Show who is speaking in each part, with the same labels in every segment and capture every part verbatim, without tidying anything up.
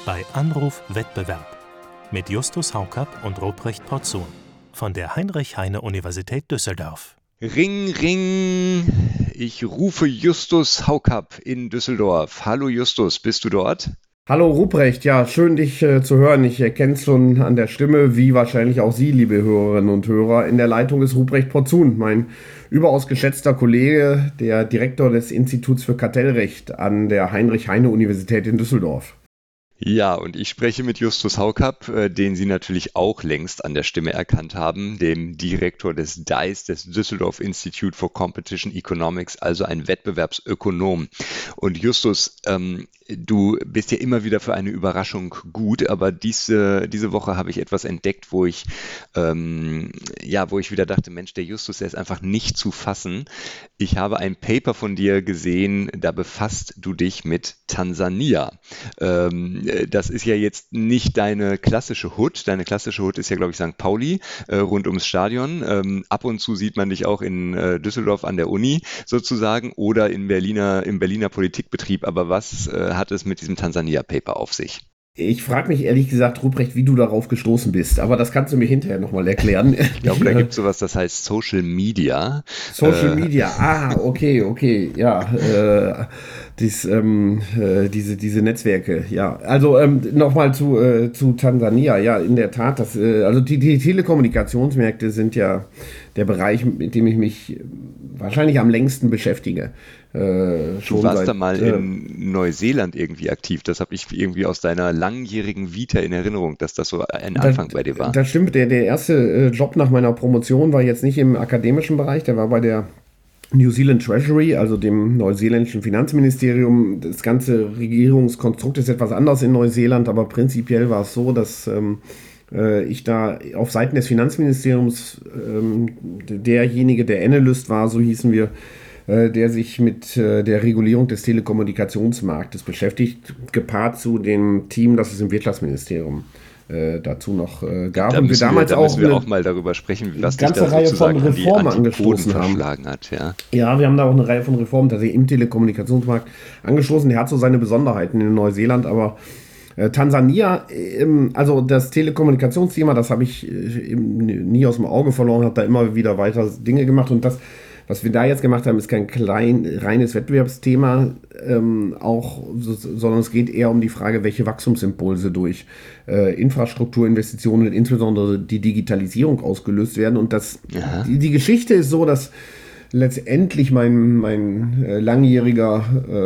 Speaker 1: bei Anruf Wettbewerb mit Justus Haukapp und Ruprecht Porzun von der Heinrich-Heine-Universität Düsseldorf.
Speaker 2: Ring, ring, ich rufe Justus Haukapp in Düsseldorf. Hallo Justus, bist du dort?
Speaker 3: Hallo Ruprecht, ja, schön dich äh, zu hören. Ich erkenne es schon an der Stimme, wie wahrscheinlich auch Sie, liebe Hörerinnen und Hörer. In der Leitung ist Ruprecht Porzun, mein überaus geschätzter Kollege, der Direktor des Instituts für Kartellrecht an der Heinrich-Heine-Universität in Düsseldorf.
Speaker 2: Ja, und ich spreche mit Justus Haukapp, äh, den Sie natürlich auch längst an der Stimme erkannt haben, dem Direktor des D I C E, des Düsseldorf Institute for Competition Economics, also ein Wettbewerbsökonom. Und Justus, ähm, du bist ja immer wieder für eine Überraschung gut, aber diese, diese Woche habe ich etwas entdeckt, wo ich, ähm, ja, wo ich wieder dachte, Mensch, der Justus, der ist einfach nicht zu fassen. Ich habe ein Paper von dir gesehen, da befasst du dich mit Tansania. Ähm, Das ist ja jetzt nicht deine klassische Hood. Deine klassische Hood ist ja, glaube ich, Sankt Pauli, äh, rund ums Stadion. Ähm, ab und zu sieht man dich auch in äh, Düsseldorf an der Uni sozusagen oder in Berliner, im Berliner Politikbetrieb. Aber was äh, hat es mit diesem Tansania-Paper auf sich?
Speaker 3: Ich frage mich ehrlich gesagt, Ruprecht, wie du darauf gestoßen bist, aber das kannst du mir hinterher nochmal erklären.
Speaker 2: Ich glaube, da gibt es sowas, das heißt Social Media.
Speaker 3: Social äh, Media, ah, okay, okay, ja, äh, dies, ähm, äh, diese, diese Netzwerke, ja. Also ähm, nochmal zu, äh, zu Tansania, ja, in der Tat, das, äh, also die, die Telekommunikationsmärkte sind ja der Bereich, mit dem ich mich wahrscheinlich am längsten beschäftige.
Speaker 2: Äh, du warst seit, da mal äh, in Neuseeland irgendwie aktiv. Das habe ich irgendwie aus deiner langjährigen Vita in Erinnerung, dass das so ein Anfang
Speaker 3: das,
Speaker 2: bei dir war.
Speaker 3: Das stimmt. Der, der erste äh, Job nach meiner Promotion war jetzt nicht im akademischen Bereich, der war bei der New Zealand Treasury, also dem neuseeländischen Finanzministerium. Das ganze Regierungskonstrukt ist etwas anders in Neuseeland, aber prinzipiell war es so, dass ähm, äh, ich da auf Seiten des Finanzministeriums ähm, derjenige, der Analyst war, so hießen wir, der sich mit äh, der Regulierung des Telekommunikationsmarktes beschäftigt, gepaart zu dem Team, das es im Wirtschaftsministerium äh, dazu noch äh, gab.
Speaker 2: Da
Speaker 3: Und wir damals
Speaker 2: wir, da
Speaker 3: auch,
Speaker 2: müssen wir auch mal darüber sprechen, was dich da
Speaker 3: Reihe
Speaker 2: sozusagen
Speaker 3: von Reformen
Speaker 2: an die
Speaker 3: angestoßen haben.
Speaker 2: verschlagen hat. Ja.
Speaker 3: ja, wir haben da auch eine Reihe von Reformen tatsächlich im Telekommunikationsmarkt angestoßen. Der hat so seine Besonderheiten in Neuseeland, aber äh, Tansania, ähm, also das Telekommunikationsthema, das habe ich äh, nie aus dem Auge verloren, habe da immer wieder weiter Dinge gemacht und das was wir da jetzt gemacht haben, ist kein klein, reines Wettbewerbsthema, ähm, auch, so, sondern es geht eher um die Frage, welche Wachstumsimpulse durch äh, Infrastrukturinvestitionen und insbesondere die Digitalisierung ausgelöst werden. Und das, die, die Geschichte ist so, dass letztendlich mein, mein äh, langjähriger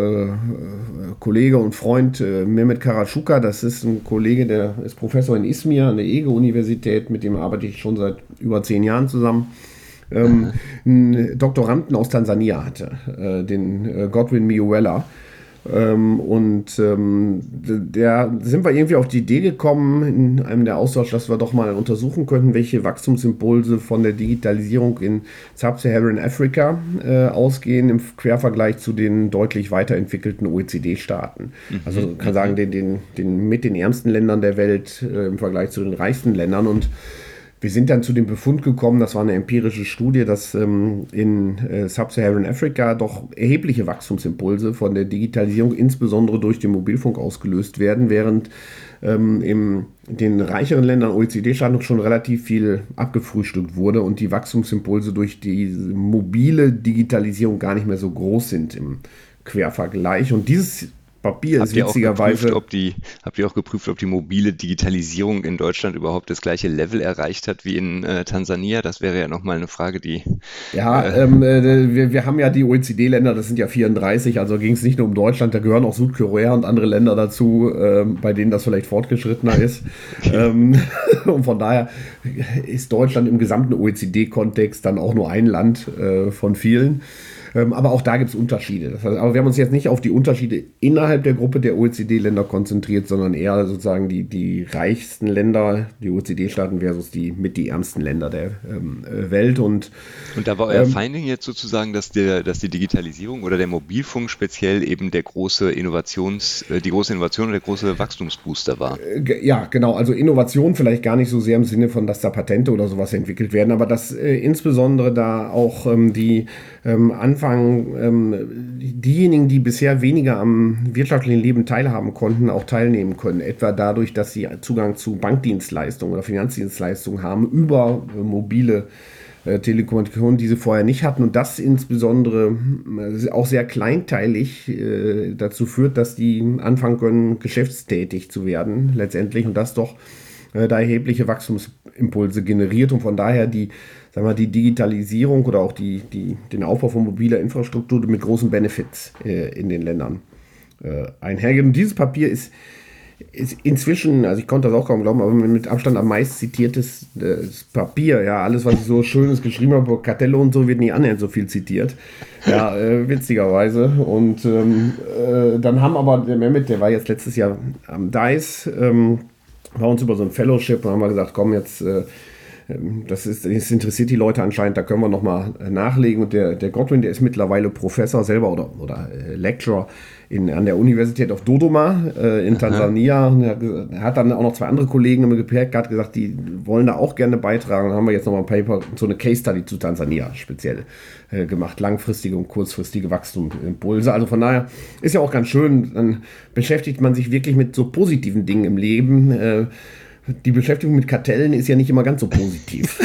Speaker 3: äh, Kollege und Freund äh, Mehmet Karachuka, das ist ein Kollege, der ist Professor in Izmir an der Ege-Universität, mit dem arbeite ich schon seit über zehn Jahren zusammen. Ähm, einen Doktoranden aus Tansania hatte, äh, den äh, Godwin Miuwela. Ähm, und ähm, der sind wir irgendwie auf die Idee gekommen, in einem der Austausch, dass wir doch mal untersuchen könnten, welche Wachstumsimpulse von der Digitalisierung in Sub-Saharan Afrika äh, ausgehen im Quervergleich zu den deutlich weiterentwickelten O E C D-Staaten. Mhm. Also man kann sagen, den, den, den mit den ärmsten Ländern der Welt äh, im Vergleich zu den reichsten Ländern. Und wir sind dann zu dem Befund gekommen, das war eine empirische Studie, dass ähm, in äh, Sub-Saharan Afrika doch erhebliche Wachstumsimpulse von der Digitalisierung insbesondere durch den Mobilfunk ausgelöst werden, während ähm, in den reicheren Ländern, O E C D-Staaten, schon relativ viel abgefrühstückt wurde und die Wachstumsimpulse durch die mobile Digitalisierung gar nicht mehr so groß sind im Quervergleich. Und dieses Papier
Speaker 2: habt
Speaker 3: ist witzigerweise.
Speaker 2: Geprüft, ob die, habt ihr auch geprüft, ob die mobile Digitalisierung in Deutschland überhaupt das gleiche Level erreicht hat wie in äh, Tansania? Das wäre ja nochmal eine Frage, die.
Speaker 3: Ja, äh, ähm, äh, wir, wir haben ja die O E C D-Länder, das sind ja vierunddreißig, also ging es nicht nur um Deutschland, da gehören auch Südkorea und andere Länder dazu, äh, bei denen das vielleicht fortgeschrittener ist. ähm, und von daher ist Deutschland im gesamten O E C D-Kontext dann auch nur ein Land äh, von vielen. Aber auch da gibt es Unterschiede. Das heißt, aber wir haben uns jetzt nicht auf die Unterschiede innerhalb der Gruppe der O E C D-Länder konzentriert, sondern eher sozusagen die, die reichsten Länder, die O E C D-Staaten versus die mit die ärmsten Länder der ähm, Welt. Und,
Speaker 2: und da war euer
Speaker 3: ähm,
Speaker 2: Finding jetzt sozusagen, dass, der, dass die Digitalisierung oder der Mobilfunk speziell eben der große Innovations, die große Innovation und der große Wachstumsbooster war?
Speaker 3: Ja, genau. Also Innovation vielleicht gar nicht so sehr im Sinne von, dass da Patente oder sowas entwickelt werden, aber dass äh, insbesondere da auch ähm, die ähm, Anfang Anfang ähm, diejenigen, die bisher weniger am wirtschaftlichen Leben teilhaben konnten, auch teilnehmen können. Etwa dadurch, dass sie Zugang zu Bankdienstleistungen oder Finanzdienstleistungen haben über äh, mobile äh, Telekommunikation, die sie vorher nicht hatten. Und das insbesondere äh, auch sehr kleinteilig äh, dazu führt, dass die anfangen können, geschäftstätig zu werden letztendlich. Und das doch äh, da erhebliche Wachstumsimpulse generiert. Und von daher die, sagen wir, die Digitalisierung oder auch die, die, den Aufbau von mobiler Infrastruktur mit großen Benefits äh, in den Ländern äh, einhergeht. Und dieses Papier ist ist inzwischen, also ich konnte das auch kaum glauben, aber mit Abstand am meist zitiertes äh, Papier. Ja, alles, was ich so Schönes geschrieben habe, Cartello und so, wird nie annähernd so viel zitiert. Ja, äh, witzigerweise. Und ähm, äh, dann haben aber der Mehmet, der war jetzt letztes Jahr am D I C E, ähm, bei uns über so ein Fellowship und haben wir gesagt, komm, jetzt äh, Das, ist, das interessiert die Leute anscheinend, da können wir nochmal nachlegen. Und der, der Godwin, der ist mittlerweile Professor selber oder, oder äh, Lecturer in, an der Universität of Dodoma äh, in Tansania. Und er, er hat dann auch noch zwei andere Kollegen im Gepäck, hat gesagt, die wollen da auch gerne beitragen. Und dann haben wir jetzt nochmal ein Paper, so eine Case Study zu Tansania speziell äh, gemacht. Langfristige und kurzfristige Wachstumsimpulse. Also von daher ist ja auch ganz schön, dann beschäftigt man sich wirklich mit so positiven Dingen im Leben. Äh, Die Beschäftigung mit Kartellen ist ja nicht immer ganz so positiv.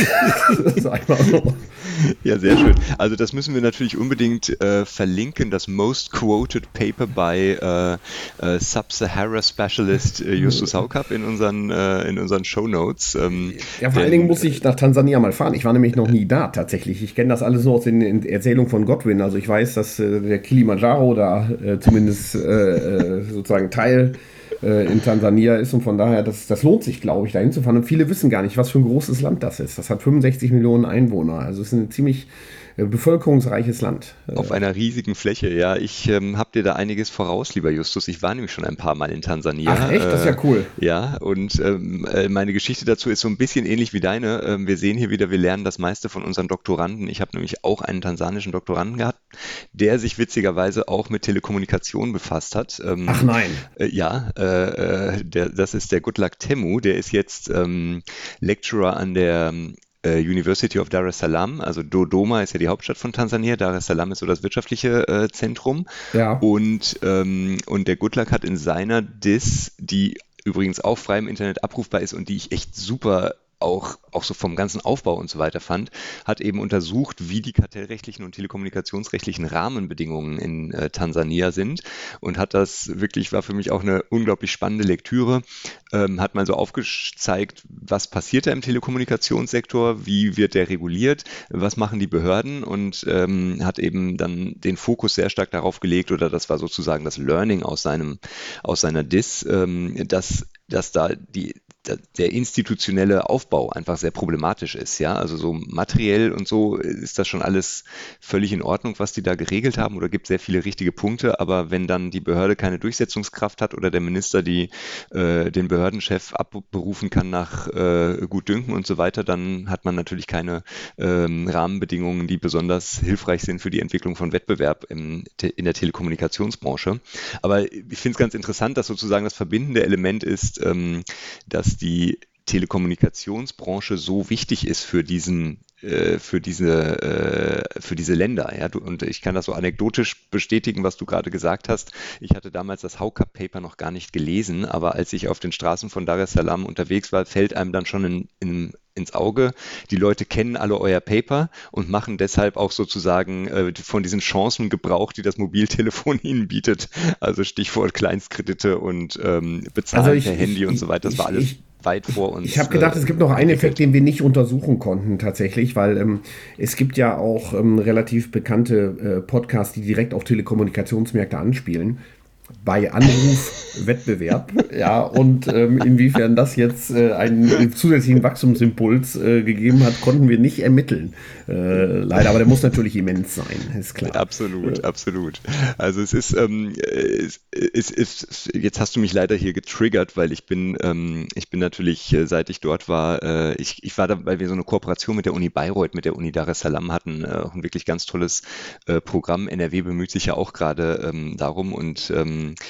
Speaker 3: Sag mal so.
Speaker 2: Ja, sehr schön. Also das müssen wir natürlich unbedingt äh, verlinken, das Most Quoted Paper bei äh, äh, Sub-Sahara Specialist äh, Justus Haukapp in unseren, äh, in unseren Shownotes. Ähm,
Speaker 3: ja, vor allen Dingen muss ich nach Tansania mal fahren. Ich war nämlich noch nie da tatsächlich. Ich kenne das alles nur aus den, den Erzählungen von Godwin. Also ich weiß, dass äh, der Kilimanjaro da äh, zumindest äh, sozusagen Teil in Tansania ist und von daher, das, das lohnt sich, glaube ich, da hinzufahren. Und viele wissen gar nicht, was für ein großes Land das ist. Das hat fünfundsechzig Millionen Einwohner. Also es ist ein ziemlich äh, bevölkerungsreiches Land.
Speaker 2: Auf einer riesigen Fläche, ja. Ich ähm, habe dir da einiges voraus, lieber Justus. Ich war nämlich schon ein paar Mal in Tansania.
Speaker 3: Ach echt? Das ist ja cool.
Speaker 2: Äh, ja, und ähm, äh, meine Geschichte dazu ist so ein bisschen ähnlich wie deine. Ähm, wir sehen hier wieder, wir lernen das meiste von unseren Doktoranden. Ich habe nämlich auch einen tansanischen Doktoranden gehabt, der sich witzigerweise auch mit Telekommunikation befasst hat. Ähm,
Speaker 3: Ach nein.
Speaker 2: Äh, ja, äh, der, das ist der Goodluck Temu, der ist jetzt ähm, Lecturer an der äh, University of Dar es Salaam, also Dodoma ist ja die Hauptstadt von Tansania, Dar es Salaam ist so das wirtschaftliche äh, Zentrum.
Speaker 3: Ja.
Speaker 2: Und, ähm, und der Goodluck hat in seiner Diss, die übrigens auch frei im Internet abrufbar ist und die ich echt super auch, auch so vom ganzen Aufbau und so weiter fand, hat eben untersucht, wie die kartellrechtlichen und telekommunikationsrechtlichen Rahmenbedingungen in äh, Tansania sind und hat das wirklich, war für mich auch eine unglaublich spannende Lektüre, ähm, hat mal so aufgezeigt, was passiert da im Telekommunikationssektor, wie wird der reguliert, was machen die Behörden und ähm, hat eben dann den Fokus sehr stark darauf gelegt, oder das war sozusagen das Learning aus seinem, aus seiner Diss, ähm, dass, dass da die der institutionelle Aufbau einfach sehr problematisch ist, ja, also so materiell und so ist das schon alles völlig in Ordnung, was die da geregelt haben, oder gibt sehr viele richtige Punkte, aber wenn dann die Behörde keine Durchsetzungskraft hat oder der Minister die äh, den Behördenchef abberufen kann nach äh, Gutdünken und so weiter, dann hat man natürlich keine ähm, Rahmenbedingungen, die besonders hilfreich sind für die Entwicklung von Wettbewerb im, in der Telekommunikationsbranche. Aber ich finde es ganz interessant, dass sozusagen das verbindende Element ist, ähm, dass die Telekommunikationsbranche so wichtig ist für diesen äh, für diese äh, für diese Länder, ja, und ich kann das so anekdotisch bestätigen, was du gerade gesagt hast. Ich hatte damals das Haukapp-Paper noch gar nicht gelesen, aber als ich auf den Straßen von Dar es Salaam unterwegs war, fällt einem dann schon in, in ins Auge. Die Leute kennen alle euer Paper und machen deshalb auch sozusagen äh, von diesen Chancen Gebrauch, die das Mobiltelefon ihnen bietet. Also Stichwort Kleinstkredite und ähm, Bezahlen
Speaker 3: Also ich-
Speaker 2: per Handy
Speaker 3: ich-
Speaker 2: und so weiter. Das war
Speaker 3: ich-
Speaker 2: alles
Speaker 3: ich-
Speaker 2: weit vor uns.
Speaker 3: Ich habe gedacht,
Speaker 2: äh,
Speaker 3: es gibt noch einen
Speaker 2: entwickelt.
Speaker 3: Effekt, den wir nicht untersuchen konnten tatsächlich, weil ähm, es gibt ja auch ähm, relativ bekannte äh, Podcasts, die direkt auf Telekommunikationsmärkte anspielen. Bei Anruf Wettbewerb, ja, und ähm, inwiefern das jetzt äh, einen zusätzlichen Wachstumsimpuls äh, gegeben hat, konnten wir nicht ermitteln. Äh, leider, aber der muss natürlich immens sein, ist klar.
Speaker 2: Absolut, absolut. Also es ist, ähm, es, es ist, jetzt hast du mich leider hier getriggert, weil ich bin, ähm, ich bin natürlich, äh, seit ich dort war, äh, ich, ich war da, weil wir so eine Kooperation mit der Uni Bayreuth, mit der Uni Dar es Salaam hatten, äh, auch ein wirklich ganz tolles äh, Programm. N R W bemüht sich ja auch gerade ähm, darum und ähm,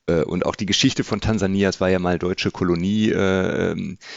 Speaker 2: äh, und auch die Geschichte von Tansania, es war ja mal deutsche Kolonie, äh,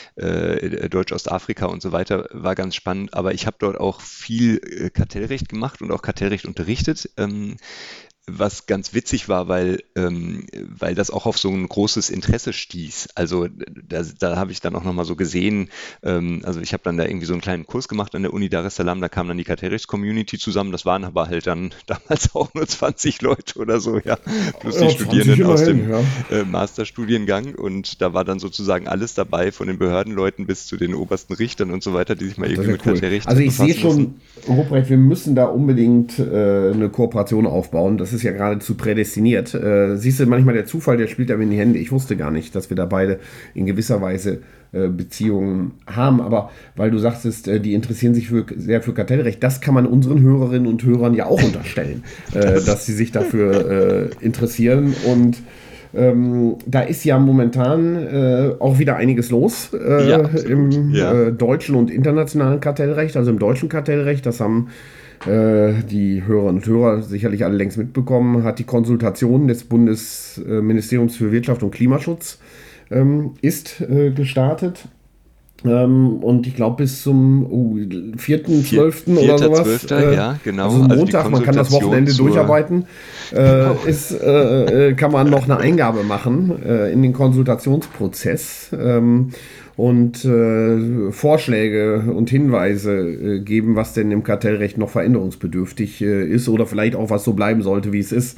Speaker 2: äh, Deutsch-Ostafrika und so weiter, war ganz spannend. Aber ich habe dort auch viel äh, Kartellrecht gemacht und auch Kartellrecht unterrichtet. Ähm, Was ganz witzig war, weil, ähm, weil das auch auf so ein großes Interesse stieß. Also da, da habe ich dann auch nochmal so gesehen, ähm, also ich habe dann da irgendwie so einen kleinen Kurs gemacht an der Uni Dar es Salaam, da kam dann die Kartellrechts-Community zusammen, das waren aber halt dann damals auch nur zwanzig Leute oder so, ja, plus die
Speaker 3: Ja,
Speaker 2: Studierenden
Speaker 3: zwanzig
Speaker 2: aus dem
Speaker 3: immerhin, ja.
Speaker 2: äh, Masterstudiengang, und da war dann sozusagen alles dabei, von den Behördenleuten bis zu den obersten Richtern und so weiter, die sich mal
Speaker 3: Das
Speaker 2: irgendwie
Speaker 3: ist
Speaker 2: mit
Speaker 3: ja cool.
Speaker 2: Kartellrecht
Speaker 3: Also ich sehe
Speaker 2: befassen mussten.
Speaker 3: schon, Ruprecht, wir müssen da unbedingt äh, eine Kooperation aufbauen. Das ist ja geradezu prädestiniert. Äh, siehst du, manchmal der Zufall, der spielt aber in die Hände. Ich wusste gar nicht, dass wir da beide in gewisser Weise äh, Beziehungen haben. Aber weil du sagtest, äh, die interessieren sich für, sehr für Kartellrecht, das kann man unseren Hörerinnen und Hörern ja auch unterstellen, äh, dass sie sich dafür äh, interessieren. Und Ähm, da ist ja momentan äh, auch wieder einiges los äh,
Speaker 2: Ja, absolut.
Speaker 3: im
Speaker 2: Ja.
Speaker 3: äh, deutschen und internationalen Kartellrecht. Also im deutschen Kartellrecht, das haben äh, die Hörerinnen und Hörer sicherlich alle längst mitbekommen, hat die Konsultation des Bundesministeriums für Wirtschaft und Klimaschutz ähm, ist äh, gestartet. Ähm, und ich glaube bis zum oh, vierten, zwölften oder
Speaker 2: Vierter,
Speaker 3: sowas.
Speaker 2: Zwölfter,
Speaker 3: Äh,
Speaker 2: ja, genau.
Speaker 3: also
Speaker 2: Also die
Speaker 3: Montag, man kann das
Speaker 2: Konsultation
Speaker 3: Wochenende
Speaker 2: zur-
Speaker 3: durcharbeiten. Äh,
Speaker 2: Genau.
Speaker 3: ist, äh, äh, kann man noch eine Eingabe machen äh, in den Konsultationsprozess ähm, und äh, Vorschläge und Hinweise äh, geben, was denn im Kartellrecht noch veränderungsbedürftig äh, ist oder vielleicht auch was so bleiben sollte, wie es ist.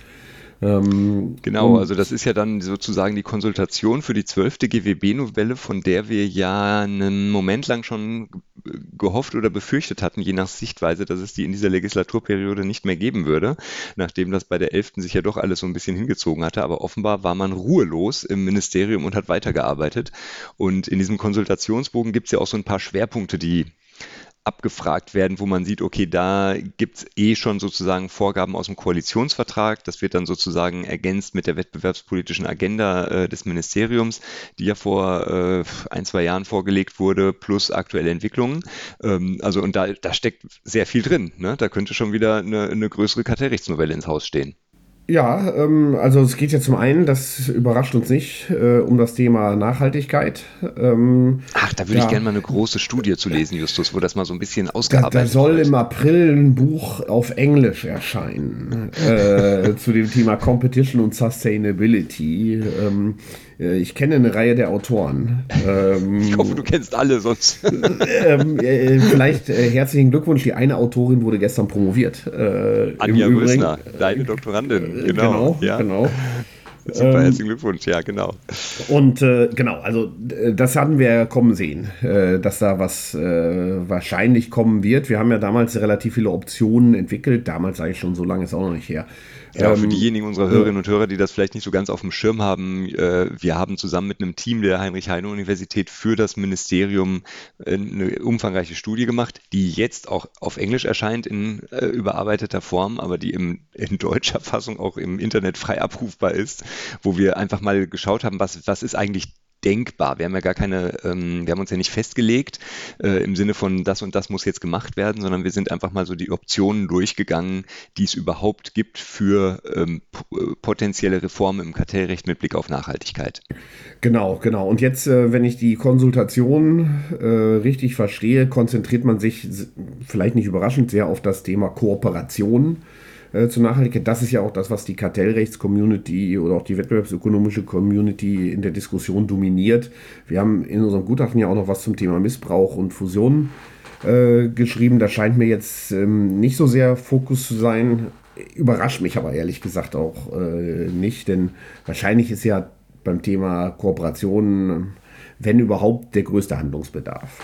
Speaker 3: Ähm,
Speaker 2: Genau,
Speaker 3: und
Speaker 2: also das ist ja dann sozusagen die Konsultation für die zwölfte G W B-Novelle, von der wir ja einen Moment lang schon g- gehofft oder befürchtet hatten, je nach Sichtweise, dass es die in dieser Legislaturperiode nicht mehr geben würde, nachdem das bei der elften sich ja doch alles so ein bisschen hingezogen hatte. Aber offenbar war man ruhelos im Ministerium und hat weitergearbeitet. Und in diesem Konsultationsbogen gibt es ja auch so ein paar Schwerpunkte, die abgefragt werden, wo man sieht, okay, da gibt es eh schon sozusagen Vorgaben aus dem Koalitionsvertrag. Das wird dann sozusagen ergänzt mit der wettbewerbspolitischen Agenda äh, des Ministeriums, die ja vor äh, ein, zwei Jahren vorgelegt wurde, plus aktuelle Entwicklungen. Ähm, also und da, da steckt sehr viel drin. Ne? Da könnte schon wieder eine, eine größere Kartellrechtsnovelle ins Haus stehen.
Speaker 3: Ja, ähm, also es geht ja zum einen, das überrascht uns nicht, äh, um das Thema Nachhaltigkeit. Ähm,
Speaker 2: Ach, da würde ich
Speaker 3: da,
Speaker 2: gerne mal eine große Studie zu lesen, Justus, wo das mal so ein bisschen
Speaker 3: da, da
Speaker 2: ausgearbeitet
Speaker 3: soll
Speaker 2: wird.
Speaker 3: im April ein Buch auf Englisch erscheinen äh, zu dem Thema Competition und Sustainability. Ähm, äh, ich kenne eine Reihe der Autoren.
Speaker 2: Ich hoffe,
Speaker 3: Ähm,
Speaker 2: du kennst alle, sonst.
Speaker 3: ähm, äh, vielleicht äh, herzlichen Glückwunsch, die eine Autorin wurde gestern promoviert. Äh, im
Speaker 2: Anja
Speaker 3: Übrigen.
Speaker 2: Rösner, deine Doktorandin,
Speaker 3: Äh,
Speaker 2: genau.
Speaker 3: genau,
Speaker 2: Ja,
Speaker 3: genau.
Speaker 2: super,
Speaker 3: Ähm,
Speaker 2: herzlichen Glückwunsch, ja, genau.
Speaker 3: Und äh, genau, also äh, das hatten wir ja kommen sehen, äh, dass da was äh, wahrscheinlich kommen wird. Wir haben ja damals relativ viele Optionen entwickelt, damals eigentlich schon, so lange ist auch noch nicht her.
Speaker 2: Genau, für
Speaker 3: Ähm,
Speaker 2: diejenigen unserer Hörerinnen und Hörer, die das vielleicht nicht so ganz auf dem Schirm haben, äh, wir haben zusammen mit einem Team der Heinrich-Heine-Universität für das Ministerium äh, eine umfangreiche Studie gemacht, die jetzt auch auf Englisch erscheint in äh, überarbeiteter Form, aber die im, in deutscher Fassung auch im Internet frei abrufbar ist, wo wir einfach mal geschaut haben, was, was ist eigentlich denkbar. Wir haben ja gar keine, ähm, wir haben uns ja nicht festgelegt äh, im Sinne von das und das muss jetzt gemacht werden, sondern wir sind einfach mal so die Optionen durchgegangen, die es überhaupt gibt für ähm, p- äh, potenzielle Reformen im Kartellrecht mit Blick auf Nachhaltigkeit.
Speaker 3: Genau, genau. Und jetzt, äh, wenn ich die Konsultation äh, richtig verstehe, konzentriert man sich s- vielleicht nicht überraschend sehr auf das Thema Kooperation äh, zur Nachhaltigkeit. Das ist ja auch das, was die Kartellrechts-Community oder auch die wettbewerbsökonomische Community in der Diskussion dominiert. Wir haben in unserem Gutachten ja auch noch was zum Thema Missbrauch und Fusion äh, geschrieben. Das scheint mir jetzt ähm, nicht so sehr Fokus zu sein. Überrascht mich aber ehrlich gesagt auch äh, nicht, denn wahrscheinlich ist ja beim Thema Kooperation, wenn überhaupt, der größte Handlungsbedarf.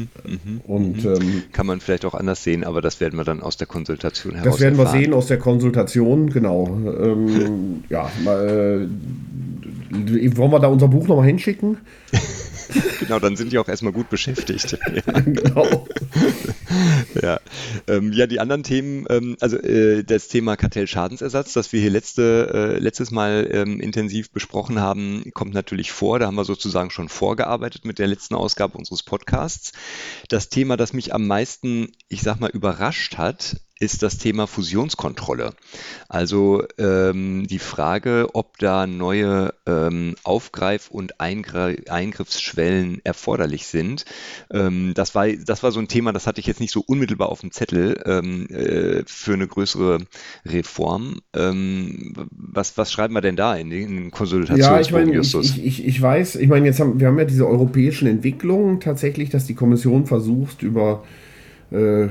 Speaker 3: Und ähm,
Speaker 2: Kann man vielleicht auch anders sehen, aber das werden wir dann aus der Konsultation heraus
Speaker 3: das werden wir
Speaker 2: erfahren.
Speaker 3: sehen aus der Konsultation, genau. Ähm, ja, mal, äh, wollen wir da unser Buch nochmal hinschicken?
Speaker 2: Genau, dann sind die auch erstmal gut beschäftigt. Ja.
Speaker 3: Genau.
Speaker 2: Ja, ähm, ja, die anderen Themen, ähm, also äh, das Thema Kartellschadensersatz, das wir hier letzte, äh, letztes Mal ähm, intensiv besprochen haben, kommt natürlich vor. Da haben wir sozusagen schon vorgearbeitet mit der letzten Ausgabe unseres Podcasts. Das Thema, das mich am meisten, ich sag mal, überrascht hat, ist das Thema Fusionskontrolle. Also ähm, die Frage, ob da neue ähm, Aufgreif- und Eingr- Eingriffsschwellen erforderlich sind. Ähm, das war, das war so ein Thema, das hatte ich jetzt nicht so unmittelbar auf dem Zettel ähm, äh, für eine größere Reform. Ähm, was, was schreiben wir denn da in den, in den
Speaker 3: Ja, ich
Speaker 2: Konsultationsbogen,
Speaker 3: meine, ich,
Speaker 2: Justus?
Speaker 3: ich, ich, ich weiß, ich meine, jetzt haben wir haben ja diese europäischen Entwicklungen tatsächlich, dass die Kommission versucht, über äh,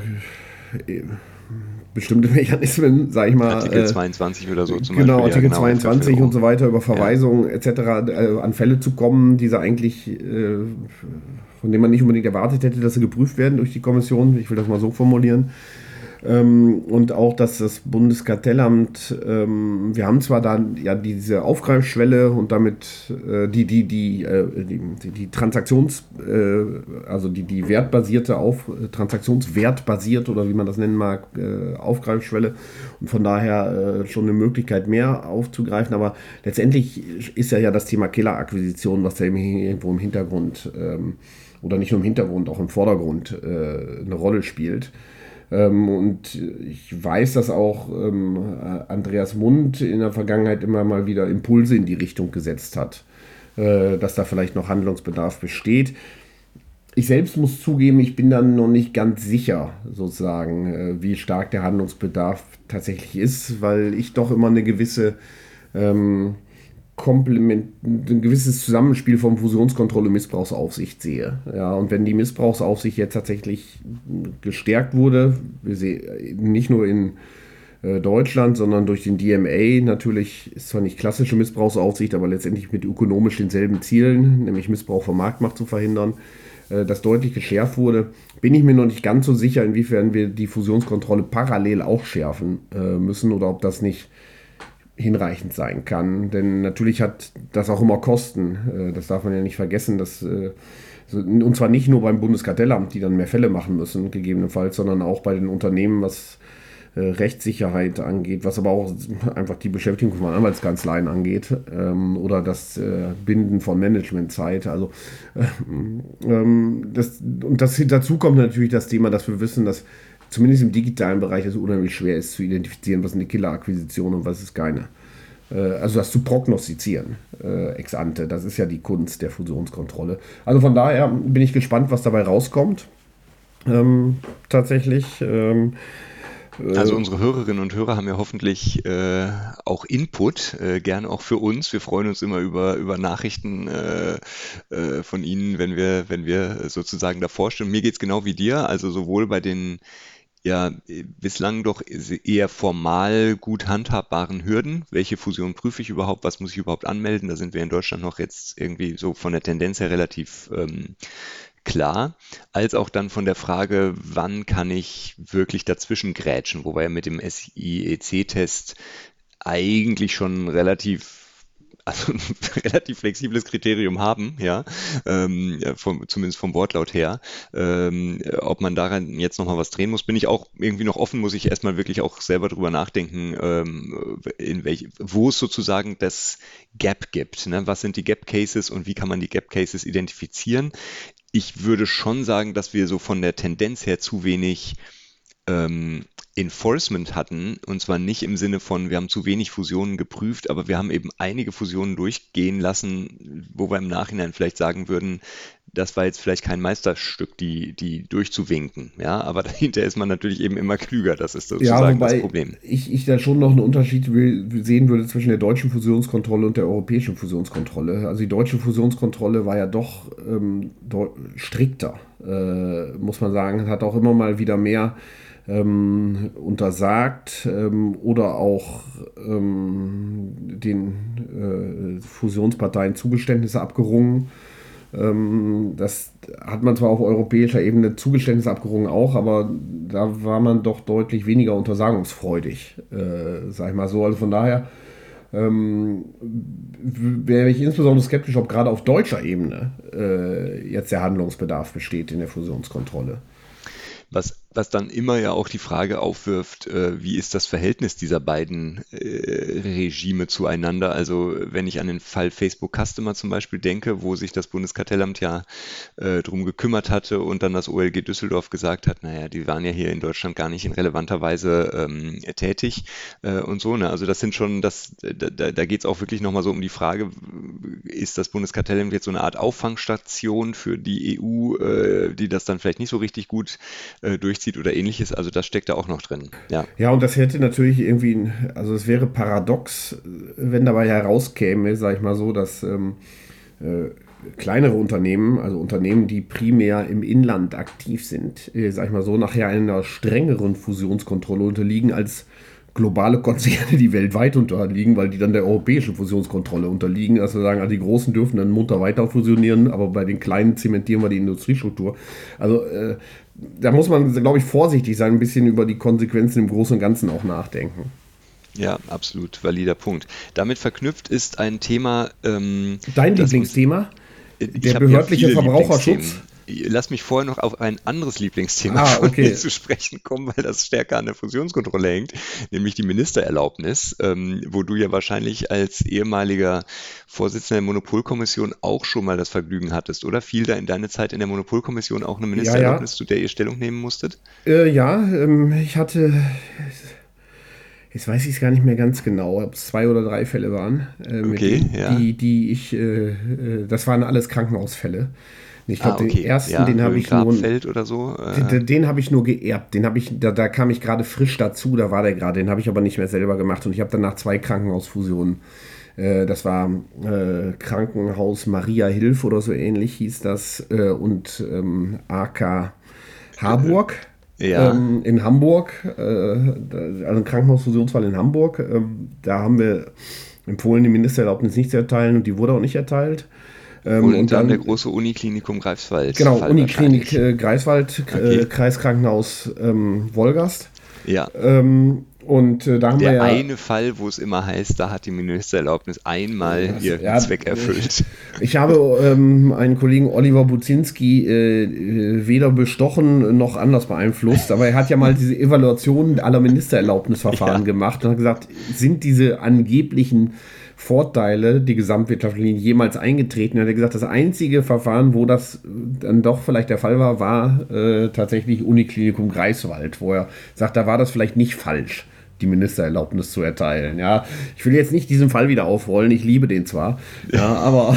Speaker 3: bestimmte Mechanismen, sag ich mal,
Speaker 2: Artikel
Speaker 3: äh,
Speaker 2: zweiundzwanzig oder so zum
Speaker 3: genau,
Speaker 2: Beispiel, ja
Speaker 3: Artikel
Speaker 2: genau,
Speaker 3: zweiundzwanzig und
Speaker 2: F K V.
Speaker 3: so weiter, über
Speaker 2: Ja.
Speaker 3: Verweisungen et cetera, äh, an Fälle zu kommen, die sie eigentlich, äh, von denen man nicht unbedingt erwartet hätte, dass sie geprüft werden durch die Kommission. Ich will das mal so formulieren. Ähm, und auch, dass das Bundeskartellamt, ähm, wir haben zwar da ja diese Aufgreifschwelle und damit äh, die, die, die, äh, die, die Transaktions, äh, also die, die wertbasierte auf, Transaktionswertbasiert oder wie man das nennen mag, äh, Aufgreifschwelle und von daher äh, schon eine Möglichkeit mehr aufzugreifen, aber letztendlich ist ja ja das Thema Killerakquisition, was ja irgendwo im Hintergrund ähm, oder nicht nur im Hintergrund, auch im Vordergrund äh, eine Rolle spielt. Ähm, und ich weiß, dass auch ähm, Andreas Mund in der Vergangenheit immer mal wieder Impulse in die Richtung gesetzt hat, äh, dass da vielleicht noch Handlungsbedarf besteht. Ich selbst muss zugeben, ich bin dann noch nicht ganz sicher, sozusagen, äh, wie stark der Handlungsbedarf tatsächlich ist, weil ich doch immer eine gewisse ähm, Komplement, ein gewisses Zusammenspiel von Fusionskontrolle und Missbrauchsaufsicht sehe. Ja, und wenn die Missbrauchsaufsicht jetzt tatsächlich gestärkt wurde, wir sehen nicht nur in äh, Deutschland, sondern durch den D M A natürlich, ist zwar nicht klassische Missbrauchsaufsicht, aber letztendlich mit ökonomisch denselben Zielen, nämlich Missbrauch von Marktmacht zu verhindern, äh, das deutlich geschärft wurde, bin ich mir noch nicht ganz so sicher, inwiefern wir die Fusionskontrolle parallel auch schärfen äh, müssen oder ob das nicht hinreichend sein kann. Denn natürlich hat das auch immer Kosten. Das darf man ja nicht vergessen. Dass, und zwar nicht nur beim Bundeskartellamt, die dann mehr Fälle machen müssen, gegebenenfalls, sondern auch bei den Unternehmen, was Rechtssicherheit angeht, was aber auch einfach die Beschäftigung von Anwaltskanzleien angeht oder das Binden von Managementzeit. Also das, und das, dazu kommt natürlich das Thema, dass wir wissen, dass zumindest im digitalen Bereich es unheimlich schwer ist zu identifizieren, was ist eine Killerakquisition und was ist keine. Also das zu prognostizieren, äh, ex ante, das ist ja die Kunst der Fusionskontrolle. Also von daher bin ich gespannt, was dabei rauskommt. Ähm, tatsächlich. Ähm,
Speaker 2: Also unsere Hörerinnen und Hörer haben ja hoffentlich äh, auch Input, äh, gerne auch für uns. Wir freuen uns immer über, über Nachrichten äh, äh, von Ihnen, wenn wir, wenn wir sozusagen davor stehen. Mir geht es genau wie dir, also sowohl bei den ja bislang doch eher formal gut handhabbaren Hürden. Welche Fusion prüfe ich überhaupt? Was muss ich überhaupt anmelden? Da sind wir in Deutschland noch jetzt irgendwie so von der Tendenz her relativ ähm, klar, als auch dann von der Frage, wann kann ich wirklich dazwischen grätschen, wo wir ja mit dem S I E C-Test eigentlich schon relativ also ein relativ flexibles Kriterium haben, ja, ähm, ja, vom, zumindest vom Wortlaut her. Ähm, ob man daran jetzt nochmal was drehen muss, bin ich auch irgendwie noch offen, muss ich erstmal wirklich auch selber drüber nachdenken, ähm, in welch, wo es sozusagen das Gap gibt. Ne? Was sind die Gap Cases und wie kann man die Gap Cases identifizieren? Ich würde schon sagen, dass wir so von der Tendenz her zu wenig ähm, Enforcement hatten, und zwar nicht im Sinne von, wir haben zu wenig Fusionen geprüft, aber wir haben eben einige Fusionen durchgehen lassen, wo wir im Nachhinein vielleicht sagen würden, das war jetzt vielleicht kein Meisterstück, die, die durchzuwinken, ja, aber dahinter ist man natürlich eben immer klüger, das ist
Speaker 3: Ja,
Speaker 2: sozusagen das
Speaker 3: wobei
Speaker 2: Problem.
Speaker 3: ich, ich da schon noch einen Unterschied will, sehen würde zwischen der deutschen Fusionskontrolle und der europäischen Fusionskontrolle. Also die deutsche Fusionskontrolle war ja doch ähm, deu- strikter, äh, muss man sagen. Hat auch immer mal wieder mehr ähm, untersagt ähm, oder auch ähm, den äh, Fusionsparteien Zugeständnisse abgerungen. Ähm, das hat man zwar auf europäischer Ebene Zugeständnisse abgerungen auch, aber da war man doch deutlich weniger untersagungsfreudig, äh, sag ich mal so. Also von daher ähm, wäre ich insbesondere skeptisch, ob gerade auf deutscher Ebene äh, jetzt der Handlungsbedarf besteht in der Fusionskontrolle.
Speaker 2: Was Was dann immer ja auch die Frage aufwirft, äh, wie ist das Verhältnis dieser beiden äh, Regime zueinander? Also wenn ich an den Fall Facebook Customer zum Beispiel denke, wo sich das Bundeskartellamt ja äh, drum gekümmert hatte und dann das O L G Düsseldorf gesagt hat, naja, die waren ja hier in Deutschland gar nicht in relevanter Weise ähm, tätig äh, und so. Ne? Also das sind schon, das, da, da da geht es auch wirklich nochmal so um die Frage, ist das Bundeskartellamt jetzt so eine Art Auffangstation für die E U, äh, die das dann vielleicht nicht so richtig gut äh, durchzieht oder ähnliches, also das steckt da auch noch drin. Ja,
Speaker 3: Ja, und das hätte natürlich irgendwie, also es wäre paradox, wenn dabei herauskäme, sag ich mal so, dass ähm, äh, kleinere Unternehmen, also Unternehmen, die primär im Inland aktiv sind, äh, sag ich mal so, nachher einer strengeren Fusionskontrolle unterliegen als globale Konzerne, die weltweit unterliegen, weil die dann der europäischen Fusionskontrolle unterliegen. Also sagen, also die Großen dürfen dann munter weiter fusionieren, aber bei den Kleinen zementieren wir die Industriestruktur. Also äh, da muss man, glaube ich, vorsichtig sein, ein bisschen über die Konsequenzen im Großen und Ganzen auch nachdenken.
Speaker 2: ja, absolut valider Punkt. Damit verknüpft ist ein Thema, ähm,
Speaker 3: Dein
Speaker 2: das uns,
Speaker 3: Lieblingsthema?
Speaker 2: ich
Speaker 3: Der
Speaker 2: habe ja
Speaker 3: behördliche
Speaker 2: viele
Speaker 3: Verbraucherschutz?
Speaker 2: Lieblingsthemen. Lass mich vorher noch auf ein anderes Lieblingsthema
Speaker 3: Ah,
Speaker 2: von
Speaker 3: okay.
Speaker 2: mir zu sprechen kommen, weil das stärker an der Fusionskontrolle hängt, nämlich die Ministererlaubnis, ähm, wo du ja wahrscheinlich als ehemaliger Vorsitzender der Monopolkommission auch schon mal das Vergnügen hattest, oder? Fiel da in deine Zeit in der Monopolkommission auch eine
Speaker 3: Ja, ja.
Speaker 2: Ministererlaubnis, zu der ihr Stellung nehmen musstet?
Speaker 3: Äh, ja, ähm, ich hatte, jetzt weiß ich es gar nicht mehr ganz genau, ob es zwei oder drei Fälle waren, äh, mit
Speaker 2: Okay,
Speaker 3: denen,
Speaker 2: ja.
Speaker 3: die, die ich, äh, äh, das waren alles Krankenhausfälle. Ich
Speaker 2: Ah,
Speaker 3: glaube, den
Speaker 2: okay.
Speaker 3: ersten,
Speaker 2: Ja,
Speaker 3: den habe ich nur,
Speaker 2: Grabfeld oder so.
Speaker 3: den,
Speaker 2: Äh,
Speaker 3: den habe ich nur geerbt. Den habe ich, da, da kam ich gerade frisch dazu, da war der gerade, den habe ich aber nicht mehr selber gemacht und ich habe danach zwei Krankenhausfusionen. Äh, das war äh, Krankenhaus Maria Hilf oder so ähnlich hieß das äh, und ähm, A K Harburg.
Speaker 2: ja,
Speaker 3: Ähm, in Hamburg, äh, da- also ein Krankenhausfusionsfall in Hamburg. Ähm, da haben wir empfohlen, die Ministererlaubnis nicht zu erteilen und die wurde auch nicht erteilt. Ähm,
Speaker 2: und
Speaker 3: und
Speaker 2: dann der
Speaker 3: dann,
Speaker 2: große Uniklinikum Greifswald
Speaker 3: genau,
Speaker 2: Fall
Speaker 3: Uniklinik
Speaker 2: wahrscheinlich.
Speaker 3: äh, Greifswald, äh,
Speaker 2: Okay,
Speaker 3: Kreiskrankenhaus ähm, Wolgast.
Speaker 2: ja.
Speaker 3: Ähm, und äh, da haben wir
Speaker 2: Der
Speaker 3: ja,
Speaker 2: eine Fall, wo es immer heißt, da hat die Ministererlaubnis einmal
Speaker 3: das,
Speaker 2: ihren
Speaker 3: ja,
Speaker 2: Zweck erfüllt.
Speaker 3: ich habe ähm, einen Kollegen Oliver Buzinski äh, äh, weder bestochen noch anders beeinflusst, aber er hat ja mal diese Evaluation aller Ministererlaubnisverfahren
Speaker 2: Ja,
Speaker 3: gemacht und hat gesagt, sind diese angeblichen Vorteile, die gesamtwirtschaftlichen, jemals eingetreten? Er hat gesagt, das einzige Verfahren, wo das dann doch vielleicht der Fall war, war äh, tatsächlich Uniklinikum Greifswald, wo er sagt, da war das vielleicht nicht falsch, die Ministererlaubnis zu erteilen. Ja, ich will jetzt nicht diesen Fall wieder aufrollen, ich liebe den zwar, ja, aber